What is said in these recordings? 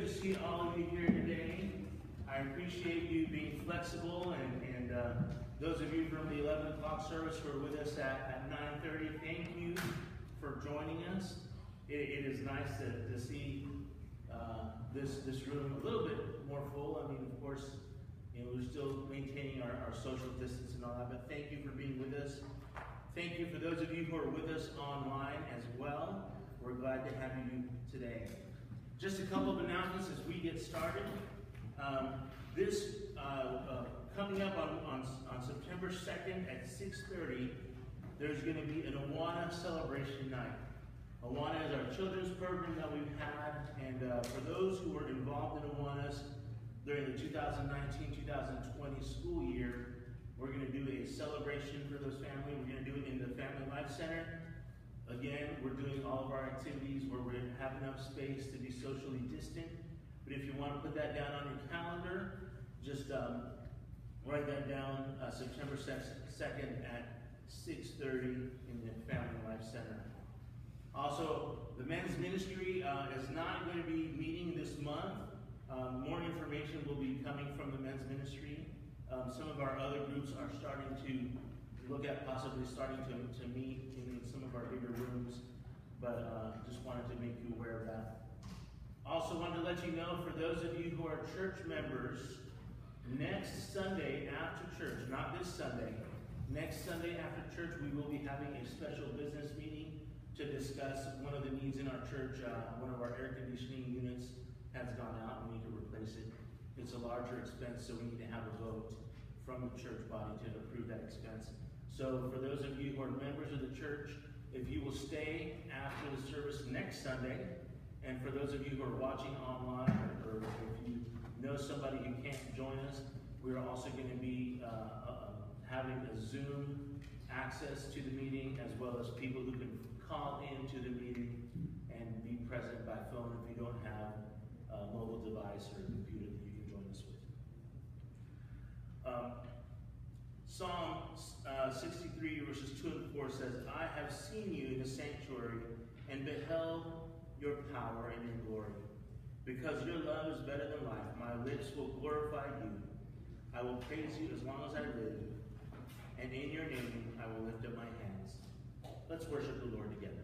to see all of you here today. I appreciate you being flexible, and those of you from the 11 o'clock service who are with us at 9:30, thank you for joining us. It is nice to see this room a little bit more full. I mean, of course, we're still maintaining our social distance and all that, but thank you for being with us. Thank you for those of you who are with us online as well. We're glad to have you today. Just a couple of announcements as we get started. Coming up on September 2nd at 6:30, there's going to be an Awana celebration night. Awana is our children's program that we've had, and for those who were involved in Awanas during the 2019-2020 school year, we're going to do a celebration for those families. We're going to do it in the Family Life Center. Again, we're doing all of our activities where we have enough space to be socially distant. But if you want to put that down on your calendar, just write that down, September 2nd at 6:30 in the Family Life Center. Also, the men's ministry is not going to be meeting this month. More information will be coming from the men's ministry. Some of our other groups are starting to look at possibly starting to meet in some of our bigger rooms, but just wanted to make you aware of that. Also wanted to let you know, for those of you who are church members, next Sunday after church, not this Sunday, next Sunday after church, we will be having a special business meeting to discuss one of the needs in our church. One of our air conditioning units has gone out and we need to replace it. It's a larger expense, so we need to have a vote from the church body to approve that expense. So for those of you who are members of the church, if you will stay after the service next Sunday, and for those of you who are watching online, or if you know somebody who can't join us, we're also going to be having a Zoom access to the meeting, as well as people who can call into the meeting and be present by phone if you don't have a mobile device or a computer that you can join us with. Psalm 63 verses 2 and 4 says, I have seen you in the sanctuary and beheld your power and your glory. Because your love is better than life, my lips will glorify you. I will praise you as long as I live, and in your name I will lift up my hands. Let's worship the Lord together.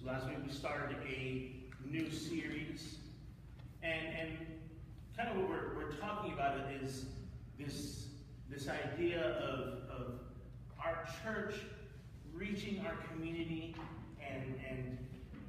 So last week we started a new series, and kind of what we're talking about it is this idea of our church reaching our community and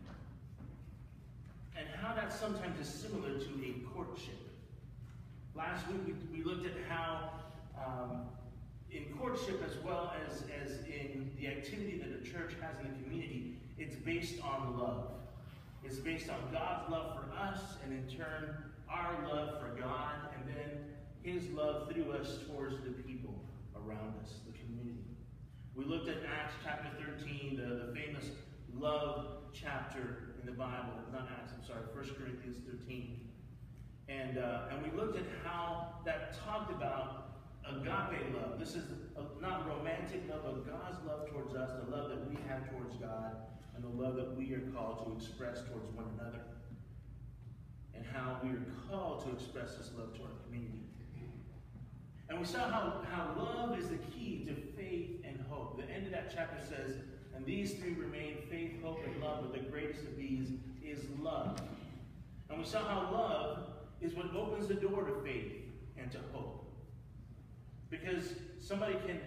how that sometimes is similar to a courtship. Last week we looked at how in courtship as well as in the activity that the church has in the community, it's based on love. It's based on God's love for us, and in turn, our love for God, and then His love through us towards the people around us, the community. We looked at Acts chapter 13, the famous love chapter in the Bible. Not Acts, I'm sorry, 1 Corinthians 13. And we looked at how that talked about agape love. This is not romantic love, but God's love towards us, the love that we have towards God, and the love that we are called to express towards one another. And how we are called to express this love to our community. And we saw how love is the key to faith and hope. The end of that chapter says, and these three remain, faith, hope, and love, but the greatest of these is love. And we saw how love is what opens the door to faith and to hope. Because somebody can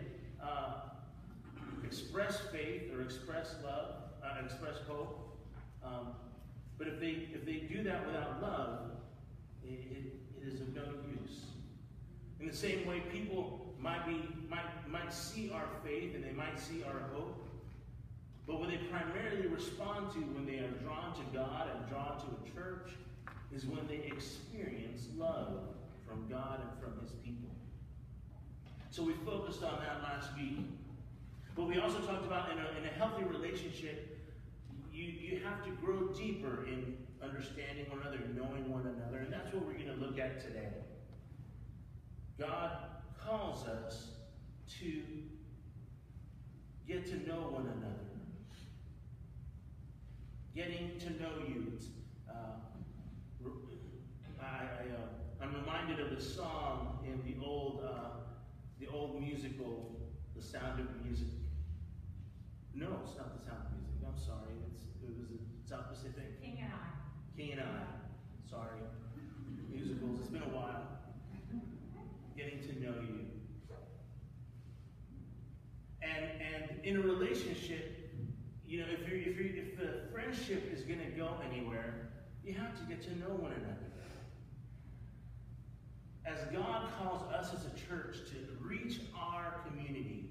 express faith or express love, express hope, but if they do that without love, it is of no use. In the same way, people might see our faith and they might see our hope, but what they primarily respond to when they are drawn to God and drawn to a church is when they experience love from God and from His people. So we focused on that last week. But we also talked about in a healthy relationship, you have to grow deeper in understanding one another, knowing one another, and that's what we're going to look at today. God calls us to get to know one another. Getting to know you. I'm reminded of the song in the old musical, The Sound of Music. No, it's not The Sound of Music. I'm sorry. It was a South Pacific. King and I. King and I. Sorry. Musicals. It's been a while. Getting to know you. And in a relationship, you know, if the friendship is going to go anywhere, you have to get to know one another. As God calls us as a church to reach our community,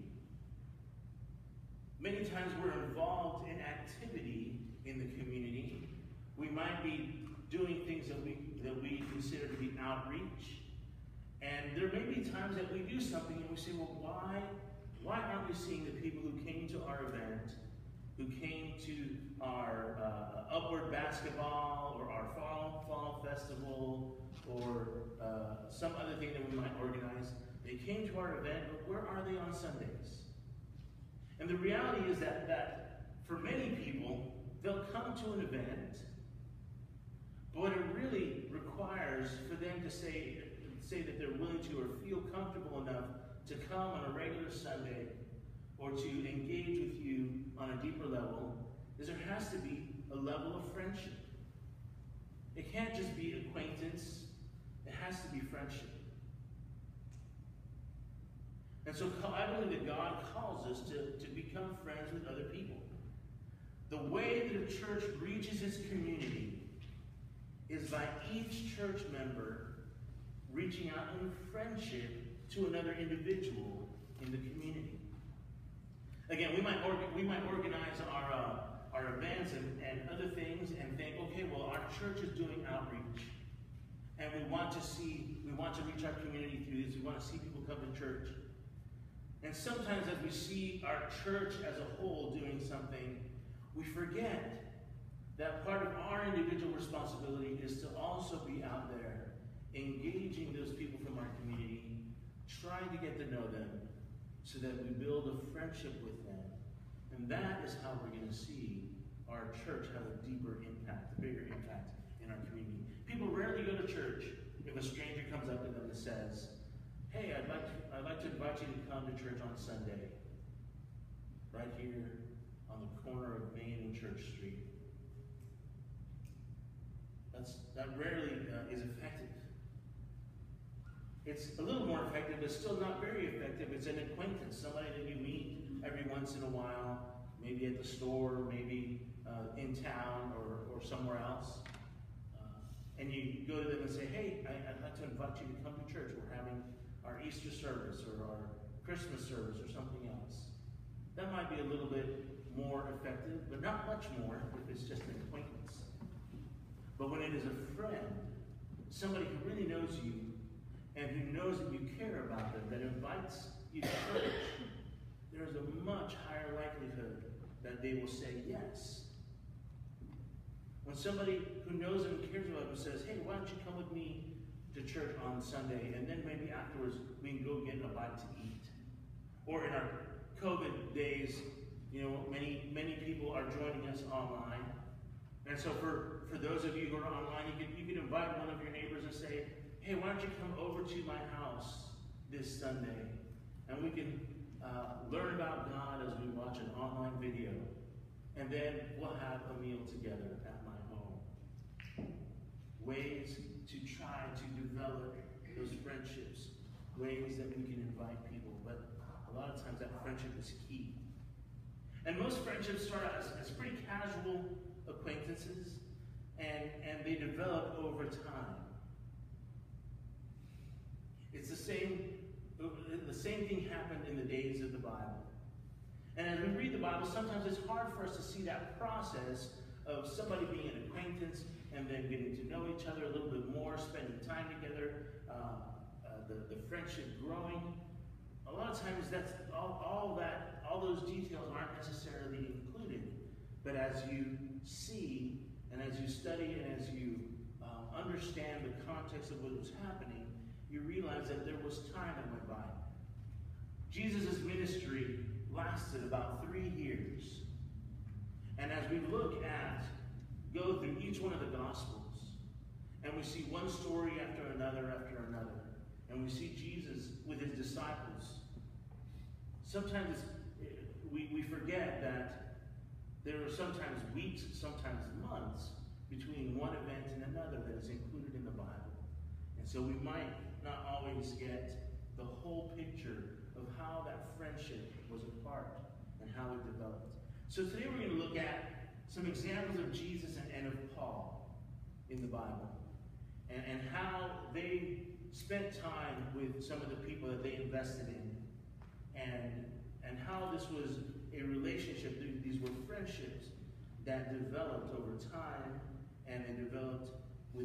many times we're involved in activity in the community. We might be doing things that we consider to be outreach. And there may be times that we do something and we say, well, why aren't we seeing the people who came to our event, who came to our Upward basketball or our fall festival or some other thing that we might organize? They came to our event, but where are they on Sundays? And the reality is that for many people, they'll come to an event, but what it really requires for them to say that they're willing to or feel comfortable enough to come on a regular Sunday or to engage with you on a deeper level is there has to be a level of friendship. It can't just be acquaintance. It has to be friendship. And so I believe that God calls us to become friends with other people. The way that a church reaches its community is by each church member reaching out in friendship to another individual in the community. Again, we might organize our events and other things and think, okay, well, our church is doing outreach, and we want to reach our community through this. We want to see people come to church. And sometimes as we see our church as a whole doing something, we forget that part of our individual responsibility is to also be out there engaging those people from our community, trying to get to know them so that we build a friendship with them. And that is how we're going to see our church have a deeper impact, a bigger impact in our community. People rarely go to church if a stranger comes up to them and says, hey, I'd like to invite you to come to church on Sunday, right here on the corner of Main and Church Street. that rarely is effective. It's a little more effective, but still not very effective. It's an acquaintance, somebody that you meet every once in a while, maybe at the store, maybe in town or somewhere else. And you go to them and say, hey, I'd like to invite you to come to church. We're having our Easter service or our Christmas service or something else. That might be a little bit more effective, but not much more if it's just an acquaintance. But when it is a friend, somebody who really knows you and who knows that you care about them, that invites you to church, there is a much higher likelihood that they will say yes. When somebody who knows them and cares about them says, hey, why don't you come with me to church on Sunday, and then maybe afterwards we can go get a bite to eat. Or in our COVID days, many people are joining us online. And so for those of you who are online, you could invite one of your neighbors and say, hey, why don't you come over to my house this Sunday? And we can learn about God as we watch an online video. And then we'll have a meal together at my home. Ways to try to develop those friendships. Ways that we can invite people. But a lot of times that friendship is key. And most friendships start out as pretty casual acquaintances. And they develop over time. It's the same thing happened in the days of the Bible. And as we read the Bible, sometimes it's hard for us to see that process of somebody being an acquaintance and then getting to know each other a little bit more, spending time together, the friendship growing. A lot of times that's all those details aren't necessarily included. But as you see and as you study and as you understand the context of what was happening, you realize that there was time that went by. Jesus' ministry lasted about 3 years. And as we go through each one of the Gospels, and we see one story after another, and we see Jesus with his disciples, sometimes we forget that there are sometimes weeks, sometimes months, between one event and another that is included in the Bible. And so we might not always get the whole picture of how that friendship was apart and how it developed. So today we're going to look at some examples of Jesus and of Paul in the Bible, and how they spent time with some of the people that they invested in, and how this was a relationship. These were friendships that developed over time, and they developed with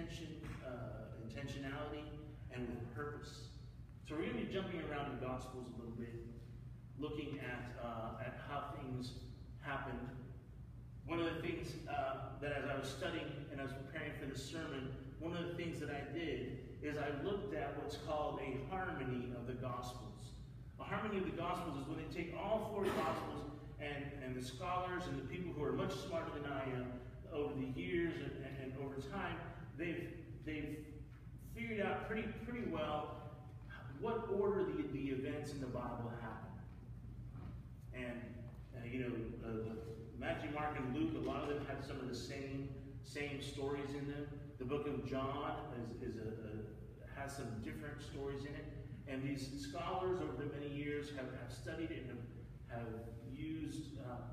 intentionality and with purpose. So we're going to be jumping around the Gospels a little bit, looking at how things happened. One of the things that as I was studying and I was preparing for this sermon, one of the things that I did is I looked at what's called a harmony of the Gospels. A harmony of the Gospels is when they take all 4 Gospels and the scholars and the people who are much smarter than I am over the years and over time, they've figured out pretty well what order the events in the Bible happen. And Matthew, Mark, and Luke, a lot of them have some of the same stories in them. The book of John has some different stories in it. And these scholars over the many years have studied it and have used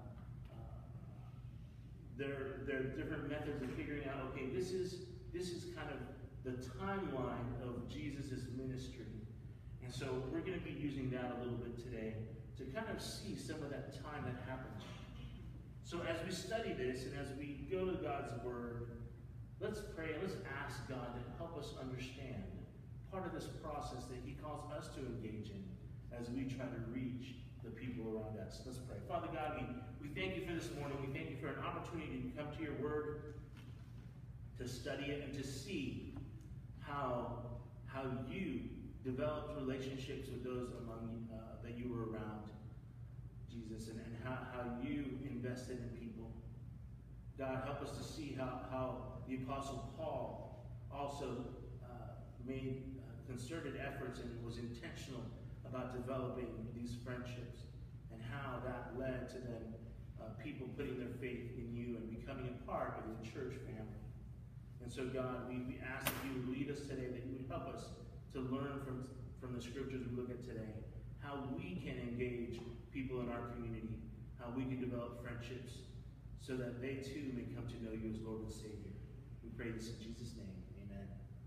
their different methods of figuring out, okay, this is kind of the timeline of Jesus' ministry. And so we're going to be using that a little bit today to kind of see some of that time that happened. So as we study this and as we go to God's Word, let's pray and let's ask God to help us understand part of this process that He calls us to engage in as we try to reach the people around us. Let's pray. Father God, we thank you for this morning. We thank you for an opportunity to come to your Word, to study it, and to see how you developed relationships with those among you, that you were around, Jesus, and how you invested in people. God, help us to see how the Apostle Paul also made concerted efforts and was intentional about developing these friendships, and how that led to then people putting their faith in you and becoming a part of the church family. And so, God, we ask that you would lead us today, that you would help us to learn from the scriptures we look at today, how we can engage people in our community, how we can develop friendships so that they too may come to know you as Lord and Savior. We pray this in Jesus' name. Amen.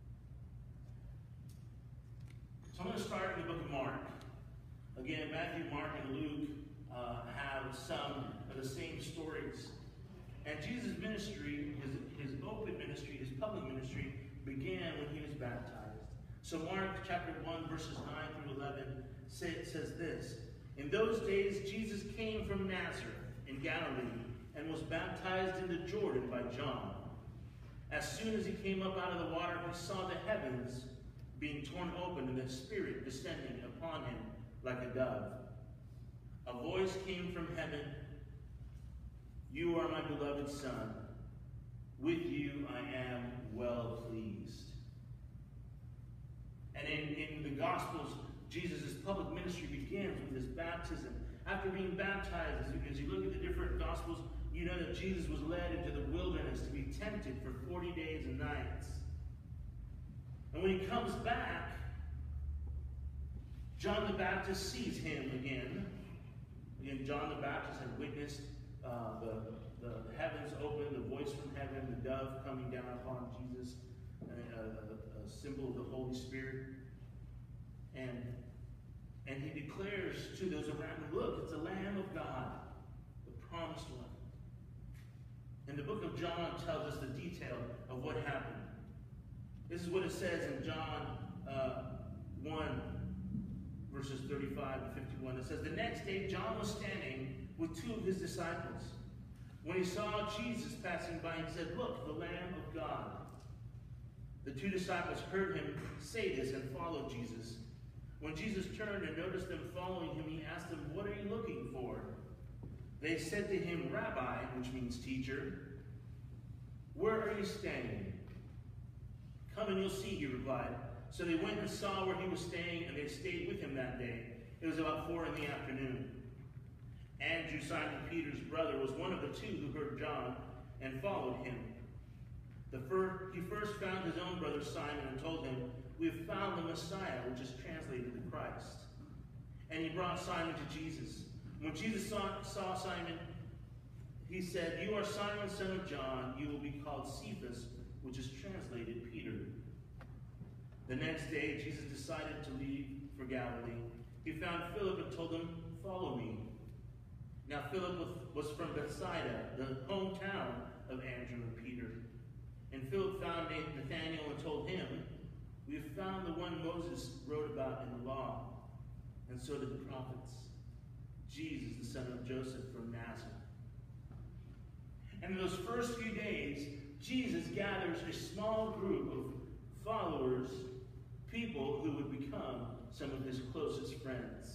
So I'm going to start in the book of Mark. Again, Matthew, Mark, and Luke have some of the same stories. And Jesus' ministry, his open ministry, his public ministry, began when he was baptized. So Mark chapter 1, verses 9 through 11 says this. In those days, Jesus came from Nazareth in Galilee and was baptized in the Jordan by John. As soon as he came up out of the water, he saw the heavens being torn open and the Spirit descending upon him like a dove. A voice came from heaven, "You are my beloved Son. With you I am well pleased." And in the Gospels, Jesus' public ministry begins with his baptism. After being baptized, as you look at the different Gospels, you know that Jesus was led into the wilderness to be tempted for 40 days and nights. And when he comes back, John the Baptist sees him again. Again, John the Baptist had witnessed the heavens open, the voice from heaven, the dove coming down upon Jesus, a symbol of the Holy Spirit. And he declares to those around him, look, it's the Lamb of God, the promised one. And the book of John tells us the detail of what happened. This is what it says in John 1, verses 35 and 51. It says, the next day John was standing with two of his disciples. When he saw Jesus passing by, he said, look, the Lamb of God. The two disciples heard him say this and followed Jesus. When Jesus turned and noticed them following him, he asked them, what are you looking for? They said to him, Rabbi, which means teacher, where are you staying? Come and you'll see, he replied. So they went and saw where he was staying, and they stayed with him that day. It was about 4 p.m. Andrew, Simon Peter's brother, was one of the two who heard John and followed him. He first found his own brother Simon and told him, we have found the Messiah, which is translated the Christ. And he brought Simon to Jesus. When Jesus saw Simon, he said, you are Simon, son of John. You will be called Cephas, which is translated Peter. The next day, Jesus decided to leave for Galilee. He found Philip and told him, follow me. Now Philip was from Bethsaida, the hometown of Andrew and Peter. And Philip found Nathanael and told him, we have found the one Moses wrote about in the law, and so did the prophets, Jesus, the son of Joseph from Nazareth. And in those first few days, Jesus gathers a small group of followers, people who would become some of his closest friends.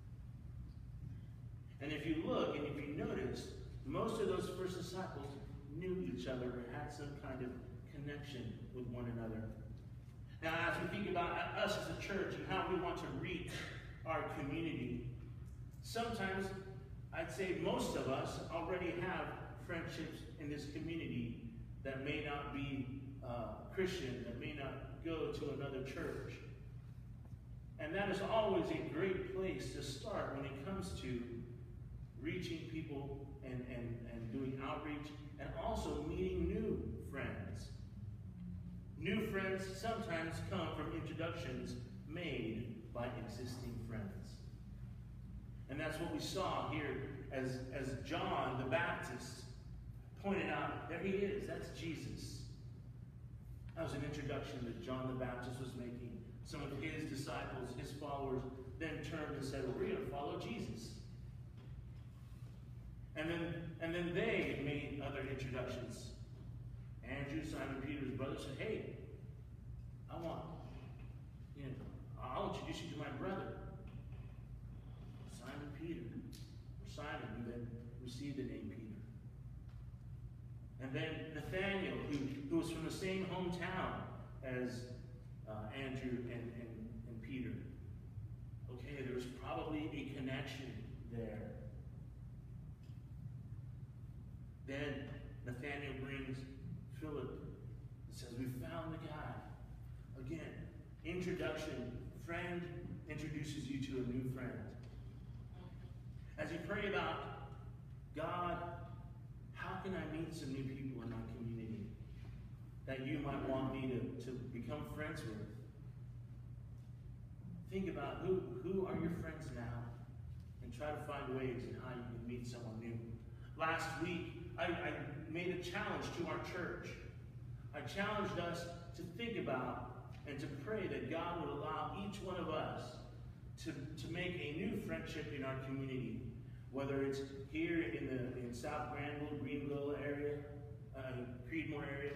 And if you look and if you notice, most of those first disciples knew each other or had some kind of connection with one another. Now, as we think about us as a church and how we want to reach our community, sometimes I'd say most of us already have friendships in this community that may not be Christian, that may not go to another church. And that is always a great place to start when it comes to reaching people and doing outreach, and also meeting new friends. New friends sometimes come from introductions made by existing friends. And that's what we saw here as John the Baptist pointed out. There he is, that's Jesus. That was an introduction that John the Baptist was making. Some of his disciples, his followers, then turned and said, well, we're going to follow Jesus. And then they made other introductions. Andrew, Simon Peter's brother, said, hey, I'll introduce you to my brother, Simon Peter, or Simon, who then received the name Peter. And then Nathanael, who was from the same hometown as Andrew and Peter. Okay, there was probably a connection there. Then Nathanael brings Philip, the It says, we found the guy. Again, introduction. Friend introduces you to a new friend. As you pray about, God, how can I meet some new people in my community that you might want me to become friends with? Think about who are your friends now, and try to find ways in how you can meet someone new. Last week, I made a challenge to our church. I challenged us to think about and to pray that God would allow each one of us to make a new friendship in our community, whether it's here in South Granville, Greenville area, Creedmoor area,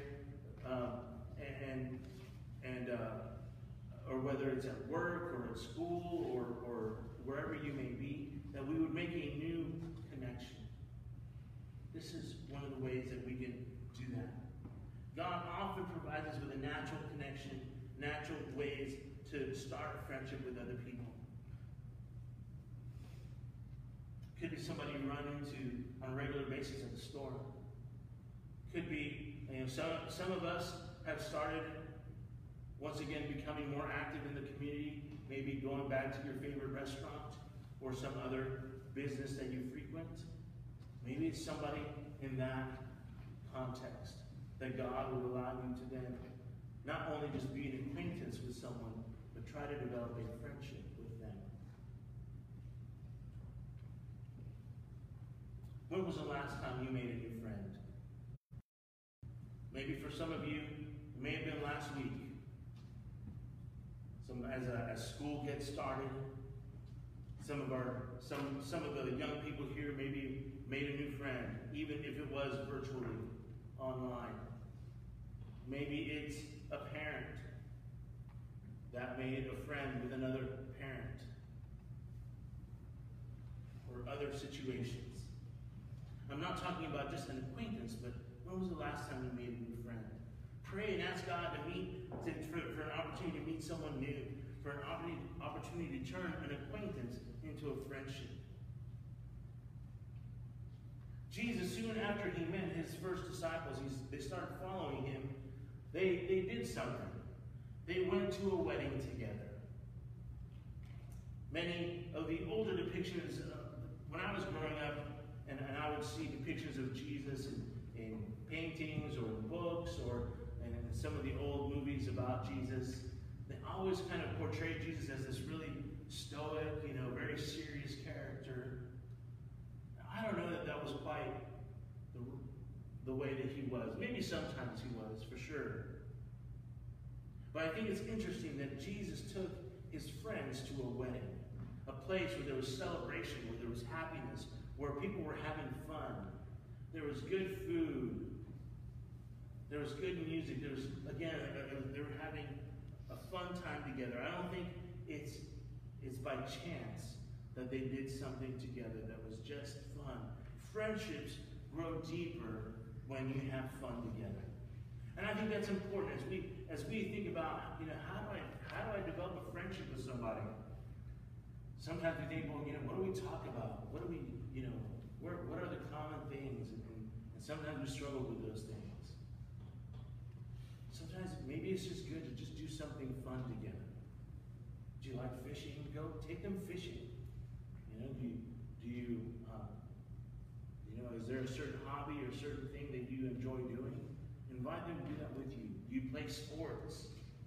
or whether it's at work or at school or wherever you may be, that we would make a new connection. This is one of the ways that we can do that. God often provides us with a natural connection, natural ways to start a friendship with other people. Could be somebody you run into on a regular basis at the store. Could be, some of us have started, once again, becoming more active in the community, maybe going back to your favorite restaurant or some other business that you frequent. Maybe it's somebody in that context that God will allow you to then not only just be an acquaintance with someone, but try to develop a friendship with them. When was the last time you made a new friend? Maybe for some of you, it may have been last week. As school gets started, some of the young people here maybe made a new friend, even if it was virtually online. Maybe it's a parent that made a friend with another parent, or other situations. I'm not talking about just an acquaintance, but when was the last time you made a new friend? Pray and ask God for an opportunity to meet someone new, for an opportunity to turn an acquaintance into a friendship. Jesus, soon after he met his first disciples, they started following him. They did something. They went to a wedding together. Many of the older depictions, when I was growing up, and I would see depictions of Jesus in paintings or in books or in some of the old movies about Jesus, they always kind of portrayed Jesus as this really stoic, very serious character. I don't know that was quite the way that he was. Maybe sometimes he was, for sure. But I think it's interesting that Jesus took his friends to a wedding, a place where there was celebration, where there was happiness, where people were having fun. There was good food. There was good music. There was, again, they were having a fun time together. I don't think it's by chance that they did something together that was just fun. Friendships grow deeper when you have fun together. And I think that's important as we think about, how do I develop a friendship with somebody? Sometimes we think, well, what do we talk about? What do we, what are the common things? And sometimes we struggle with those things. Sometimes maybe it's just good to just do something fun together. Do you like fishing? Go take them fishing. Is there a certain hobby or a certain thing that you enjoy doing? Invite them to do that with you. Do you play sports?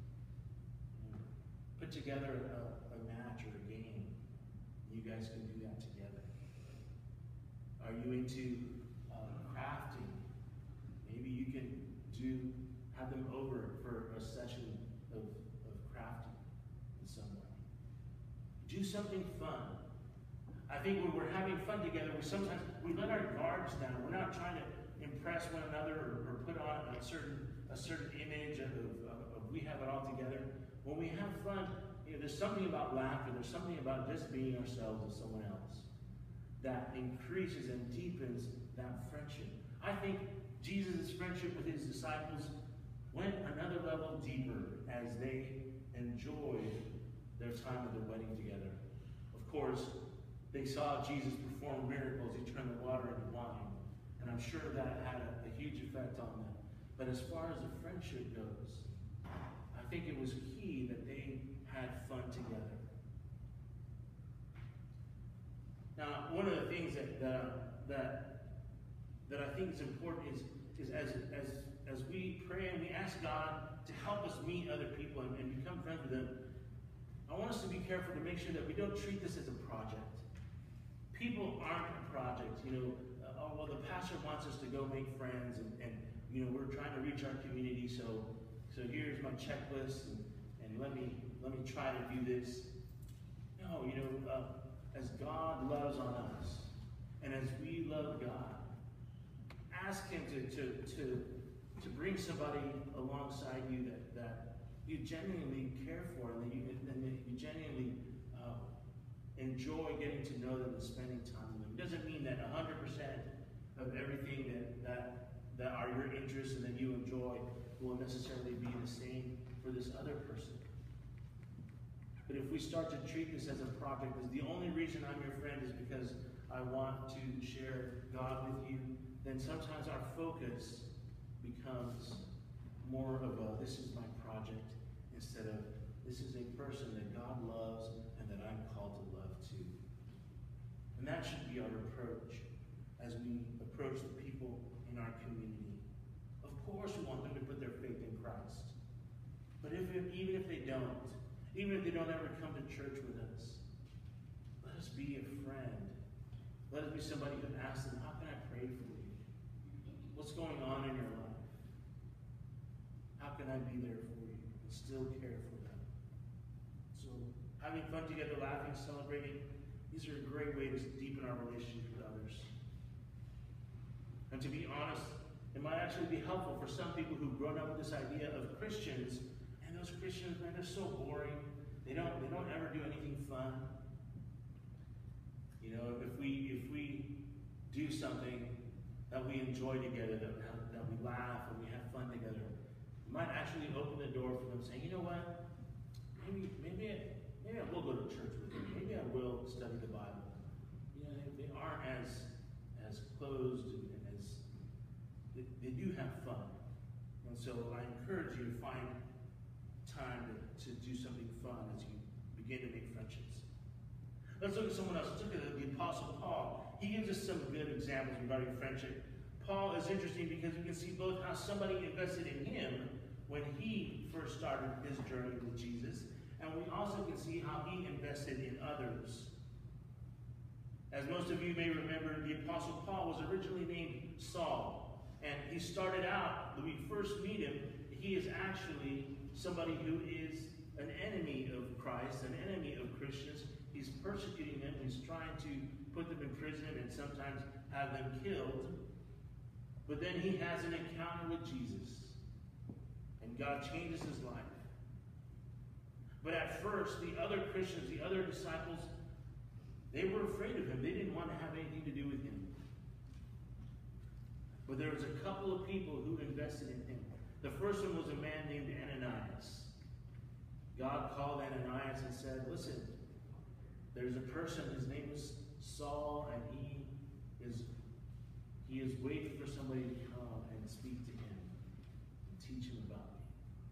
Put together a match or a game. You guys can do that together. Are you into crafting? Maybe you can have them over for a session of crafting in some way. Do something fun. I think when we're having fun together, we let our guards down. We're not trying to impress one another or put on a certain image of we have it all together. When we have fun, there's something about laughter. There's something about just being ourselves with someone else that increases and deepens that friendship. I think Jesus' friendship with his disciples went another level deeper as they enjoyed their time at the wedding together. Of course, they saw Jesus perform miracles. He turned the water into wine. And I'm sure that had a huge effect on them. But as far as the friendship goes, I think it was key that they had fun together. Now, one of the things that I think is important is as we pray and we ask God to help us meet other people and become friends with them, I want us to be careful to make sure that we don't treat this as a project. People aren't a project. Oh, well, the pastor wants us to go make friends, and we're trying to reach our community, so here's my checklist, and let me try to do this. No, as God loves on us, and as we love God, ask Him to bring somebody alongside you that you genuinely care for, and that you genuinely enjoy getting to know them and spending time with them. It doesn't mean that 100% of everything that are your interests and that you enjoy will necessarily be the same for this other person. But if we start to treat this as a project, as the only reason I'm your friend is because I want to share God with you, then sometimes our focus becomes more of a, this is my project, instead of, this is a person that God loves and that I'm called to love too. And that should be our approach as we approach the people in our community. Of course we want them to put their faith in Christ. But even if they don't ever come to church with us, let us be a friend. Let us be somebody who asks them, how can I pray for you? What's going on in your life? How can I be there for you and still care for them? So having fun together, laughing, celebrating, these are a great way to deepen our relationship with others. And to be honest, it might actually be helpful for some people who've grown up with this idea of Christians, and those Christians, man, they're so boring. They don't ever do anything fun. If we do something that we enjoy together, that we laugh and we have fun together, it might actually open the door for them saying, you know what? Maybe I will go to church with you. Maybe I will study the Bible. They aren't as closed and as they do have fun. And so I encourage you to find time to do something fun as you begin to make friendships. Let's look at someone else. Let's look at the Apostle Paul. He gives us some good examples regarding friendship. Paul is interesting because we can see both how somebody invested in him when he first started his journey with Jesus, and we also can see how he invested in others. As most of you may remember, the Apostle Paul was originally named Saul, and he started out, when we first meet him, he is actually somebody who is an enemy of Christ, an enemy of Christians. He's persecuting them. He's trying to put them in prison and sometimes have them killed. But then he has an encounter with Jesus, and God changes his life. But at first, the other Christians, the other disciples, they were afraid of him. They didn't want to have anything to do with him. But there was a couple of people who invested in him. The first one was a man named Ananias. God called Ananias and said, listen, there's a person, his name is Saul, and he is waiting for somebody to come and speak to him and teach him about me.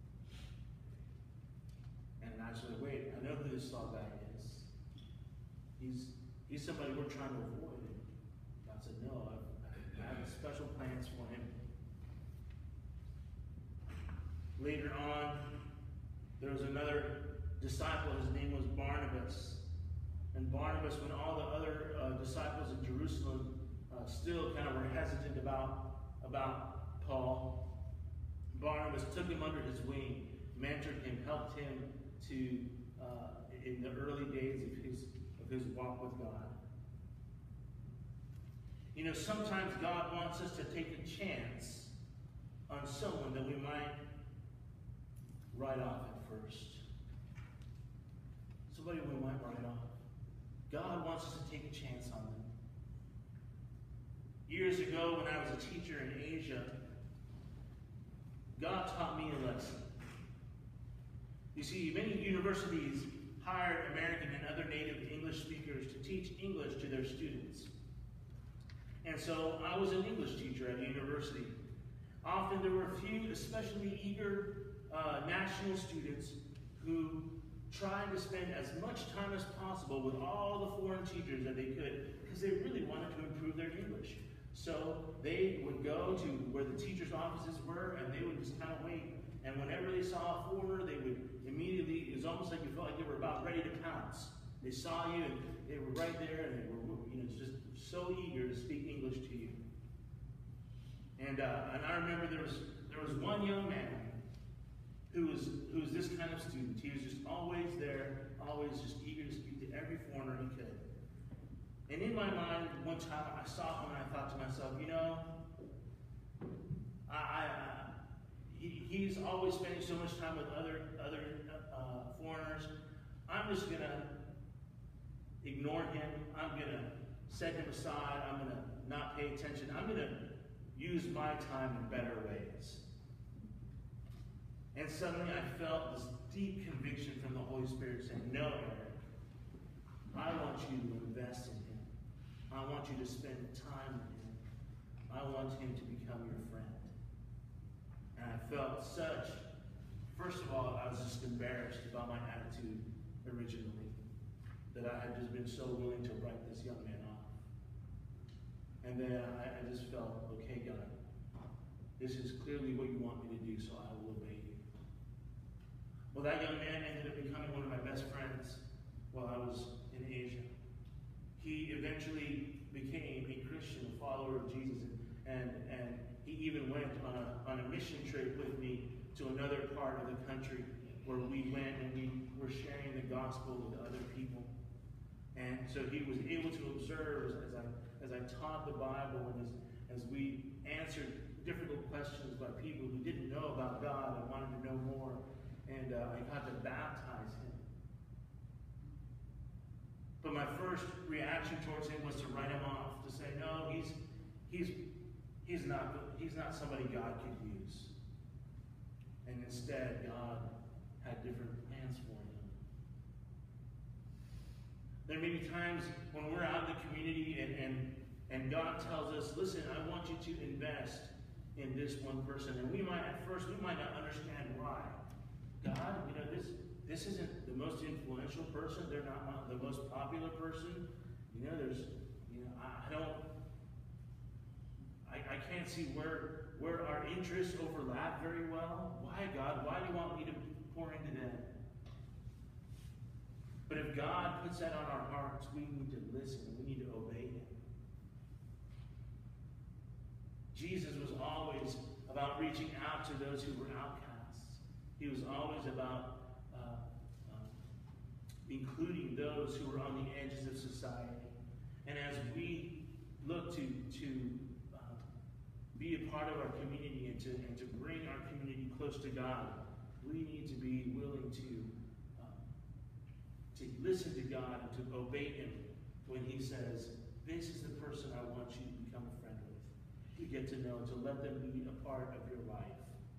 And I said, wait, I know who this Saul guy is. He's somebody we're trying to avoid. And God said, no, I have special plans for him. Later on, there was another disciple. His name was Barnabas. And Barnabas, when all the other disciples in Jerusalem still kind of were hesitant about Paul, Barnabas took him under his wing, mentored him, helped him to in the early days of his walk with God. Sometimes God wants us to take a chance on someone that we might write off at first. Somebody we might write off. God wants us to take a chance on them. Years ago, when I was a teacher in Asia, God taught me a lesson. You see, many universities hired American and other native English speakers to teach English to their students. And so I was an English teacher at a university. Often there were a few especially eager national students who tried to spend as much time as possible with all the foreign teachers that they could because they really wanted to improve their English. So they would go to where the teachers' offices were and they would just kind of wait. And whenever they saw a foreigner, they would immediately, it was almost like you felt like they were about ready to pounce. They saw you and they were right there and they were, just so eager to speak English to you. And I remember there was one young man who was this kind of student. He was just always there, always just eager to speak to every foreigner he could. And in my mind, one time I saw him and I thought to myself, he's always spending so much time with other foreigners. I'm just gonna ignore him. I'm gonna set him aside. I'm gonna not pay attention. I'm gonna use my time in better ways. And suddenly I felt this deep conviction from the Holy Spirit saying, no, Eric, I want you to invest in him. I want you to spend time with him. I want him to become your friend. And I felt first of all, I was just embarrassed about my attitude originally, that I had just been so willing to write this young man off. And then I just felt, okay, God, this is clearly what you want me to do, so I will obey you. Well, that young man ended up becoming one of my best friends while I was in Asia. He eventually became a Christian, a follower of Jesus, and he even went on a mission trip with me to another part of the country where we went and we were sharing the gospel with other people. And so he was able to observe as I taught the Bible and as we answered difficult questions by people who didn't know about God and wanted to know more. And I got to baptize him. But my first reaction towards him was to write him off, to say, no, he's not somebody God could use. And instead, God had different plans for him. There may be times when we're out in the community and God tells us, listen, I want you to invest in this one person. And at first we might not understand why. God, this isn't the most influential person. They're not the most popular person. I can't see where our interests overlap very well. Why, God? Why do you want me to pour into them? But if God puts that on our hearts, we need to listen. We need to obey him. Jesus was always about reaching out to those who were outcasts. He was always about including those who were on the edges of society. And as we look to be a part of our community and to bring our community close to God, we need to be willing to listen to God and to obey him when he says, this is the person I want you to become a friend with. To get to know, to let them be a part of your life.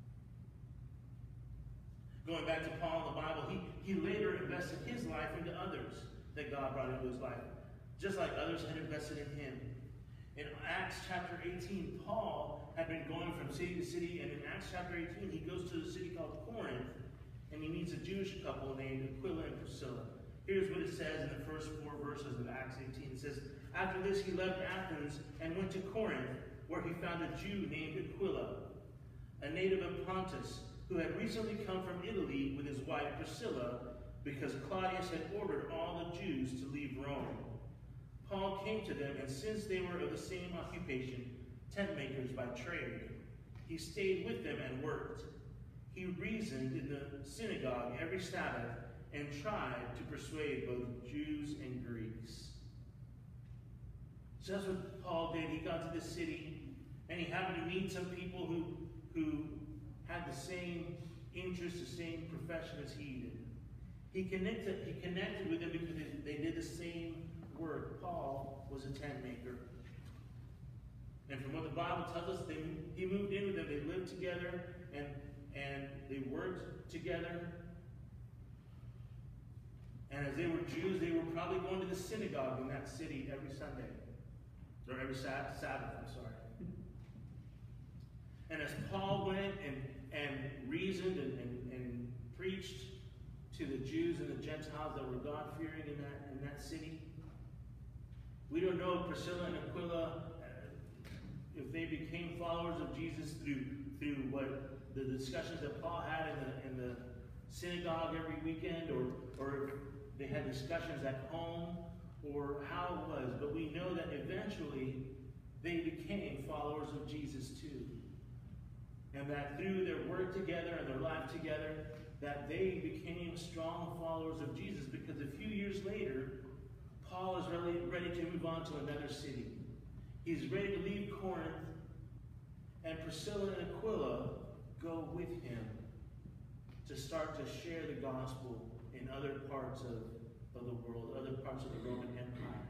Going back to Paul in the Bible, he later invested his life into others that God brought into his life, just like others had invested in him. In Acts chapter 18, Paul had been going from city to city, and in Acts chapter 18, he goes to a city called Corinth, and he meets a Jewish couple named Aquila and Priscilla. Here's what it says in the first 4 verses of Acts 18. It says, after this he left Athens and went to Corinth, where he found a Jew named Aquila, a native of Pontus, who had recently come from Italy with his wife Priscilla, because Claudius had ordered all the Jews to leave Rome. Paul came to them, and since they were of the same occupation, tent makers by trade, he stayed with them and worked. He reasoned in the synagogue every Sabbath and tried to persuade both Jews and Greeks. So that's what Paul did. He got to the city, and he happened to meet some people who had the same interests, the same profession as he did. He connected with them because they did the same work. Paul was a tent maker. And from what the Bible tells us, he moved in with them. They lived together and they worked together. And as they were Jews, they were probably going to the synagogue in that city every Sunday. Or every Sabbath, I'm sorry. And as Paul went and reasoned and preached to the Jews and the Gentiles that were God-fearing in that city, we don't know if Priscilla and Aquila, if they became followers of Jesus through what the discussions that Paul had in the synagogue every weekend, or if they had discussions at home, or how it was. But we know that eventually they became followers of Jesus too. And that through their work together and their life together, that they became strong followers of Jesus, because a few years later, Paul is ready to move on to another city. He's ready to leave Corinth, and Priscilla and Aquila go with him to start to share the gospel in other parts of the world, other parts of the Roman Empire.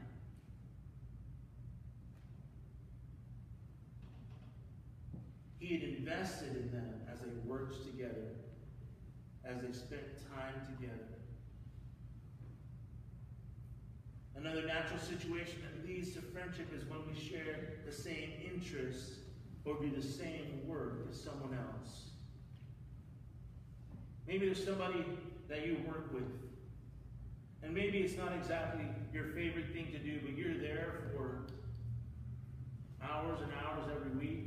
He had invested in them as they worked together, as they spent time together. Another natural situation that leads to friendship is when we share the same interests or do the same work as someone else. Maybe there's somebody that you work with, and maybe it's not exactly your favorite thing to do, but you're there for hours and hours every week.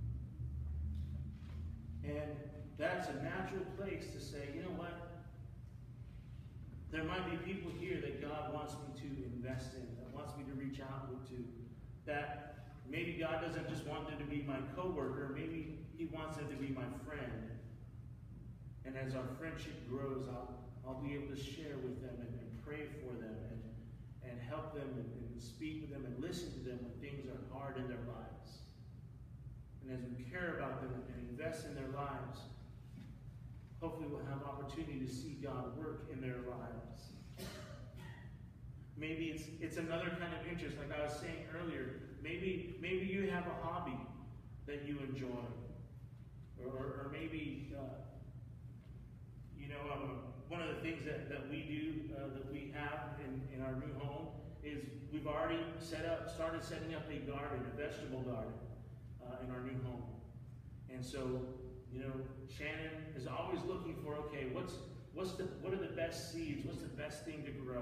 And that's a natural place to say, you know what? There might be people here that God wants me to invest in, that wants me to reach out to, that maybe God doesn't just want them to be my coworker, maybe He wants them to be my friend. And as our friendship grows, I'll be able to share with them and pray for them and help them and speak with them and listen to them when things are hard in their lives. And as we care about them and invest in their lives, hopefully we'll have opportunity to see God work in their lives. Maybe it's another kind of interest, like I was saying earlier. Maybe you have a hobby that you enjoy. Or maybe, one of the things that we do, that we have in our new home, is we've already started setting up a garden, a vegetable garden, in our new home. And so, Shannon is always looking for, okay, what are the best seeds? What's the best thing to grow?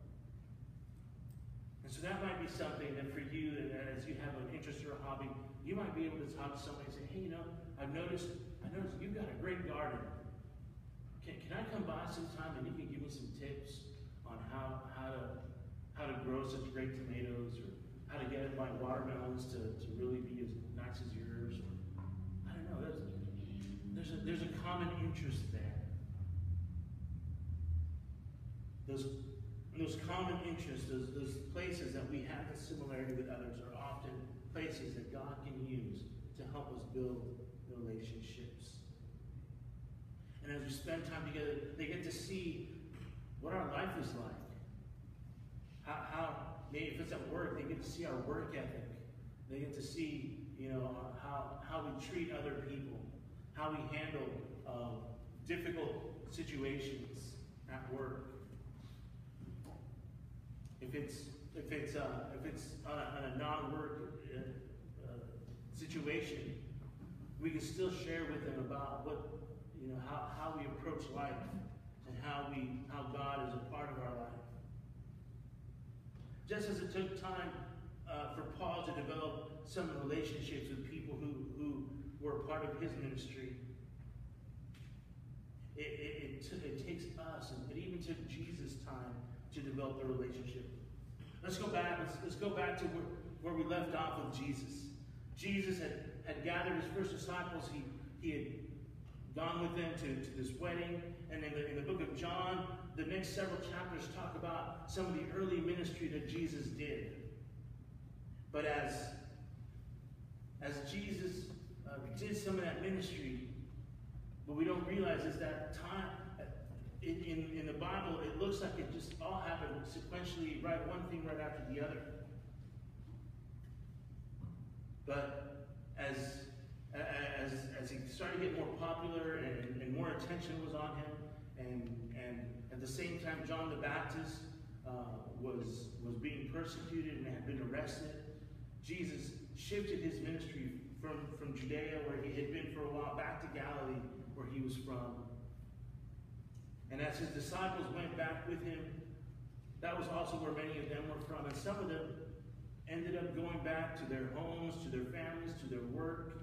And so that might be something that for you, that as you have an interest or a hobby, you might be able to talk to somebody and say, hey, I've noticed you've got a great garden. Can I come by sometime and you can give me some tips on how to grow such great tomatoes, or how to get my watermelons to really be as nice as yours? Or, I don't know. There's a common interest there. Those common interests, those places that we have a similarity with others, are often places that God can use to help us build relationships. And as we spend time together, they get to see what our life is like. How maybe if it's at work, they get to see our work ethic. They get to see, how we treat other people, how we handle difficult situations at work. If it's on a non-work situation, we can still share with them about how we approach life and how God is a part of our life. Just as it took time for Paul to develop some relationships with people who were a part of his ministry, it takes us, and it even took Jesus time to develop the relationship. Let's go back to where we left off with Jesus. Jesus had gathered his first disciples. He had gone with them to this wedding. And in the book of John, the next several chapters talk about some of the early ministry that Jesus did. But as Jesus did some of that ministry, what we don't realize is that time, in the Bible, it looks like it just all happened sequentially, right? One thing right after the other. But as he started to get more popular and more attention was on him, and at the same time John the Baptist was being persecuted and had been arrested, Jesus shifted his ministry from Judea, where he had been for a while, back to Galilee, where he was from. And as his disciples went back with him, that was also where many of them were from. And some of them ended up going back to their homes, to their families, to their work.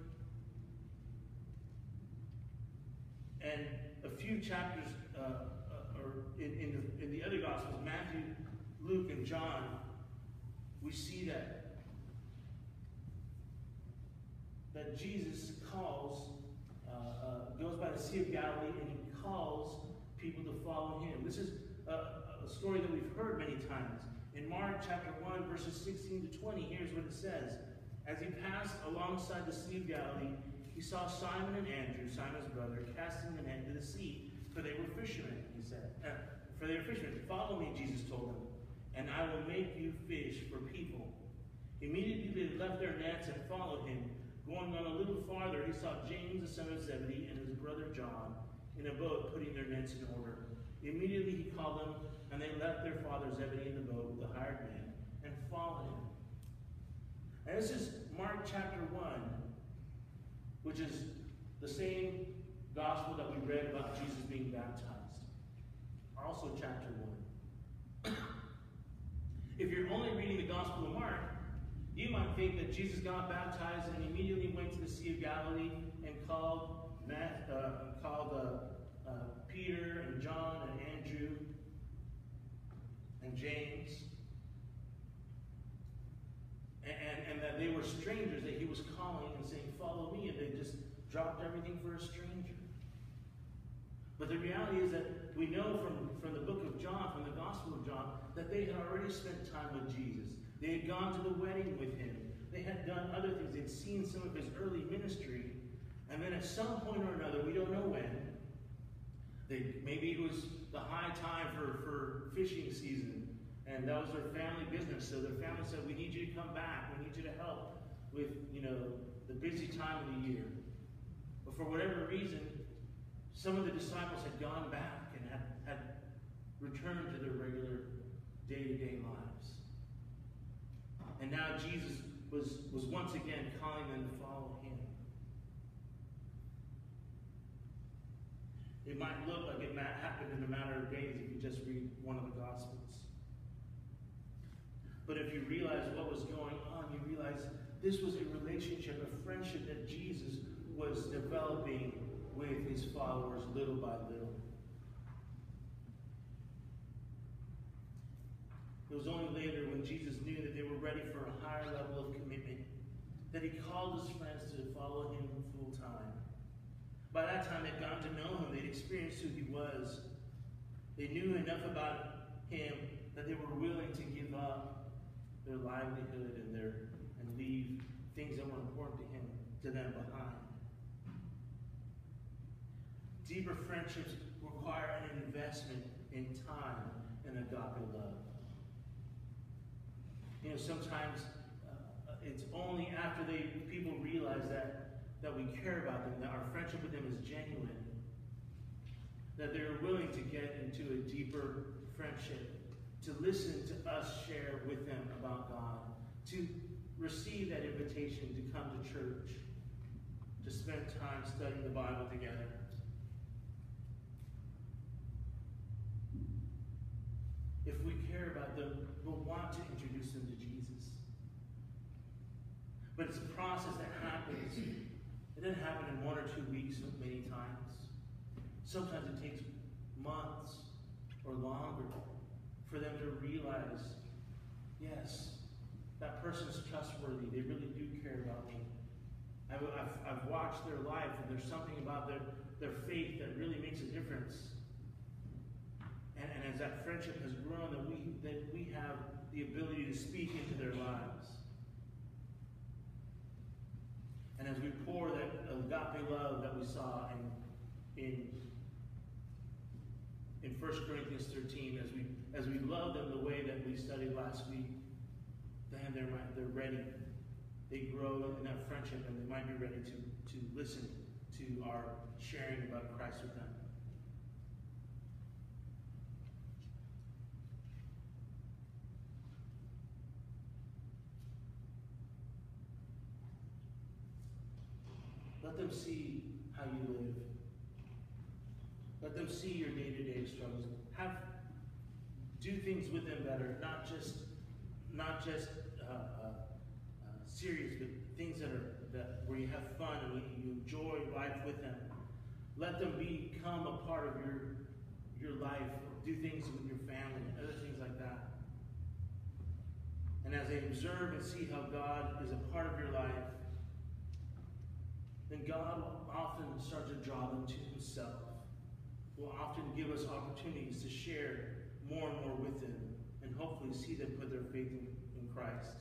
And a few chapters or in the other Gospels, Matthew, Luke, and John, we see that Jesus goes by the Sea of Galilee, and he calls people to follow him. This is a story that we've heard many times. In Mark chapter 1, verses 16 to 20, here's what it says. As he passed alongside the Sea of Galilee, he saw Simon and Andrew, Simon's brother, casting the net into the sea, for they were fishermen, he said. For they were fishermen. Follow me, Jesus told them, and I will make you fish for people. Immediately they left their nets and followed him. Going on a little farther, he saw James, the son of Zebedee, and his brother John, in a boat, putting their nets in order. Immediately he called them, and they left their father Zebedee in the boat with the hired man, and followed him. And this is Mark chapter 1, which is the same gospel that we read about Jesus being baptized. Also chapter 1. If you're only reading the Gospel of Mark, you might think that Jesus got baptized and immediately went to the Sea of Galilee and called Peter and John and Andrew and James, and that they were strangers that he was calling and saying, follow me, and they just dropped everything for a stranger. But the reality is that we know from the book of John, from the Gospel of John, that they had already spent time with Jesus. They had gone to the wedding with him. They had done other things. They'd seen some of his early ministry. And then at some point or another, we don't know when, maybe it was the high time for fishing season, and that was their family business. So their family said, we need you to come back. We need you to help with, the busy time of the year. But for whatever reason, some of the disciples had gone back and had returned to their regular day-to-day lives. And now Jesus was once again calling them to follow him. It might look like it happened in a matter of days if you just read one of the Gospels. But if you realize what was going on, you realize this was a relationship, a friendship that Jesus was developing with his followers little by little. It was only later, when Jesus knew that they were ready for a higher level of commitment, that he called his friends to follow him full time. By that time, they'd gotten to know him. They'd experienced who he was. They knew enough about him that they were willing to give up their livelihood and leave things that were important to them behind. Deeper friendships require an investment in time and agape love. Sometimes it's only after people realize that we care about them, that our friendship with them is genuine, that they're willing to get into a deeper friendship, to listen to us share with them about God, to receive that invitation to come to church, to spend time studying the Bible together. If we care about them, we'll want to introduce them to Jesus. But it's a process that happens. It doesn't happen in 1 or 2 weeks many times. Sometimes it takes months or longer for them to realize, yes, that person's trustworthy. They really do care about me. I've watched their life, and there's something about their faith that really makes a difference. And as that friendship has grown, that we have the ability to speak into their lives. And as we pour that agape love that we saw in 1 Corinthians 13, as we love them the way that we studied last week, then they're ready. They grow in that friendship, and they might be ready to listen to our sharing about Christ with them. Let them see how you live. Let them see your day-to-day struggles. Do things with them better, not just serious, but things that where you have fun and you enjoy life with them. Let them become a part of your life. Do things with your family, other things like that. And as they observe and see how God is a part of your life, then God will often start to draw them to himself. Will often give us opportunities to share more and more with them, and hopefully see them put their faith in Christ.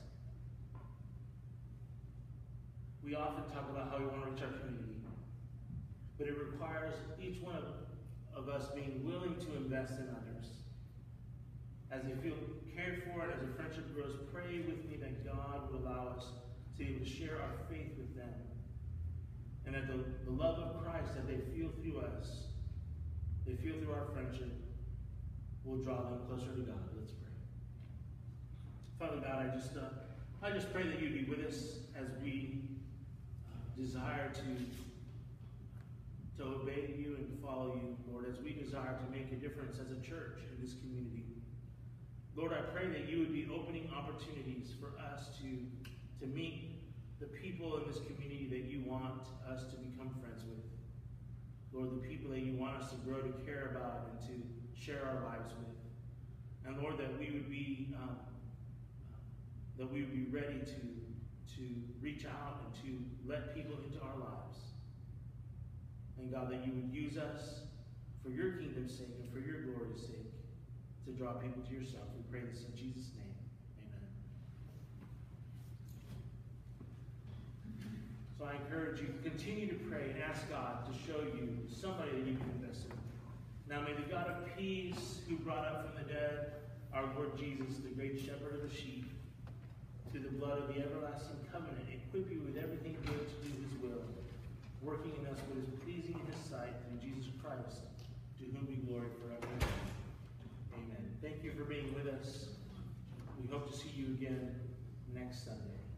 We often talk about how we want to reach our community, but it requires each one of us being willing to invest in others. As they feel cared for and as a friendship grows, pray with me that God would allow us to be able to share our faith with them, and that the love of Christ that they feel through us, they feel through our friendship, will draw them closer to God. Let's pray. Father God, I just pray that you be with us as we desire to obey you and follow you, Lord, as we desire to make a difference as a church in this community. Lord, I pray that you would be opening opportunities for us to meet the people in this community that you want us to become friends with. Lord, the people that you want us to grow to care about and to share our lives with. And Lord, that we would be ready to reach out and to let people into our lives. And God, that you would use us for your kingdom's sake and for your glory's sake to draw people to yourself. We pray this in Jesus' name. Amen. So I encourage you to continue to pray and ask God to show you somebody that you can invest in. Now may the God of peace, who brought up from the dead our Lord Jesus, the great shepherd of the sheep, through the blood of the everlasting covenant, equip you with everything good to do his will, working in us what is pleasing in his sight through Jesus Christ, to whom be glory forever and ever. Amen. Thank you for being with us. We hope to see you again next Sunday.